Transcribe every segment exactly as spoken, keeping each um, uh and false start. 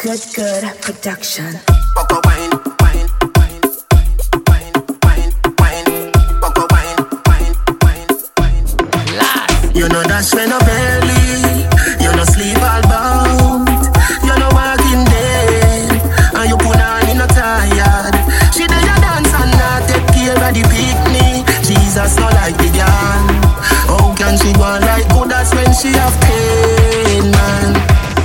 Good, good production. Poco wine, wine, wine, wine, wine, wine. Poco wine, wine, wine, wine. Last. You know that's when no belly. You know sleep all bound. You know walking dead. And you put on in no tired. She do your dance and not take care of the picnic. Jesus no like the girl. How can she go like good as when she have pain, man?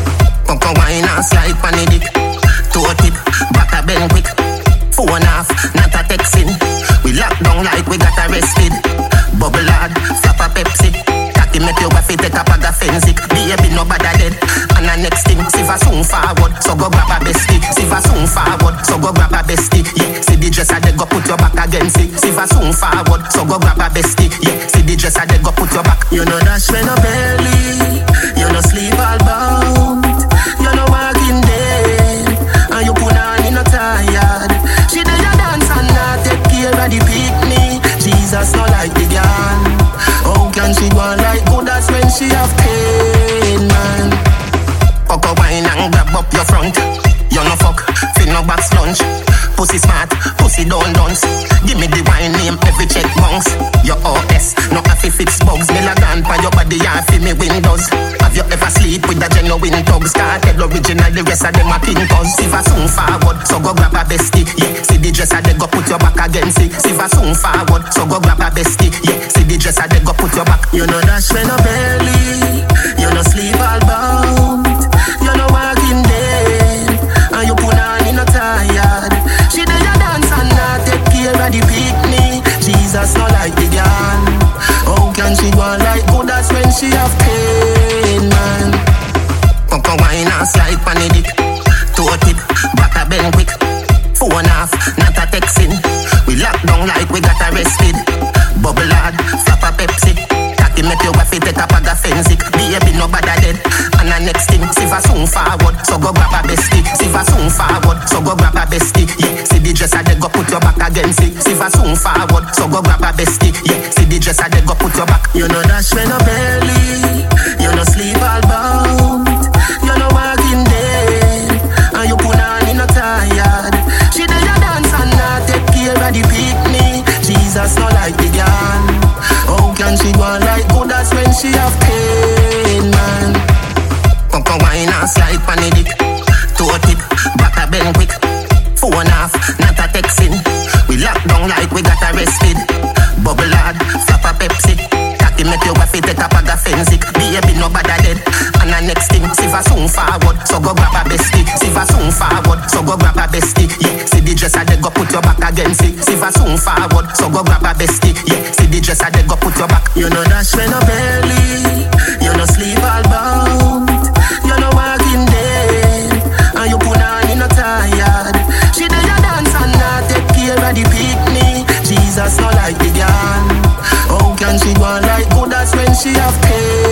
Poco wine and slide pan the dick. Toe tip, back a bend quick. Phone off, not a texting. We lock down like we got arrested. Bubble hard, flap a Pepsi. Cocky make you waffy, take a bag of fensic. Baby nobody dead. And the next thing, Siva soon forward. So go grab a bestie. Siva soon forward. So go grab a bestie. Yeah, see the dress a they go put your back against it. Siva soon forward. So go grab a bestie. Yeah, see the dress a they go put your back. You know that's when no belly. You know sleep all bound. You know walking dead. And you put on in no tired. She do your dance and not take care of the picnic. Jesus no like the girl. How can she go like good as when she have pain, man? Poco wine and grab up your front. You no fuck, feel no box lunch. Pussy smart, pussy don't dance. Give me the wine name, every check bounce. Your O S, no happy fix bugs. Milligan pa your body and feel me windows. Have you ever sleep with a genuine thugs? Started original, the rest of them are king cause. Siva soon forward, so go grab a bestie. Yeah, see the dress a they go put your back against it. Siva soon forward, so go grab a bestie. Yeah, see the dress a they go put your back. You know that's when no belly. You know sleep all bound. You know walking dead. And you put on in no tired. She do your dance and not take care of the picnic. Jesus no like the girl. How can she go like good as when she have pain, man? Poco wine and slide pan the dick. Toe tip, back a bend quick. Phone off, not a texting. We lock down like we got arrested. Bubble hard, flap a Pepsi. Cocky make you waffy, take a bag of fensic. Baby nobody dead. And the next thing, Siva soon forward. So go grab a bestie. Siva soon forward. So go grab a bestie. Yeah, see the dress a they go put your back against it. Siva soon forward. So go grab a bestie. Yeah, see the dress a they go put your back. You know that's when no belly. You know sleep all bound. You know walking dead. And you put on in no tired. She do your dance and not take care of the picnic. Jesus no like the girl. How can she go like good as when she have pain, man? Poco wine and slide pan the dick. Toe tip, back a bend quick. Phone off, not a texting. We lock down like we got arrested. Bubble hard, flap a Pepsi. Cocky make you waffy, take a bag of fensic. Baby nobody dead. And the next thing, Siva soon forward. So go grab a bestie. Siva soon forward. So go grab a bestie. Yeah, see the dress a they go put your back against it. Siva soon forward. So go grab a bestie. Yeah, see the dress a they go put your back. You know that's when no belly. You know sleep all bound. You know walking dead. And you put on in no tired. She do your dance and not take care of the picnic. Jesus no like the girl. How can she go like good as when she have pain?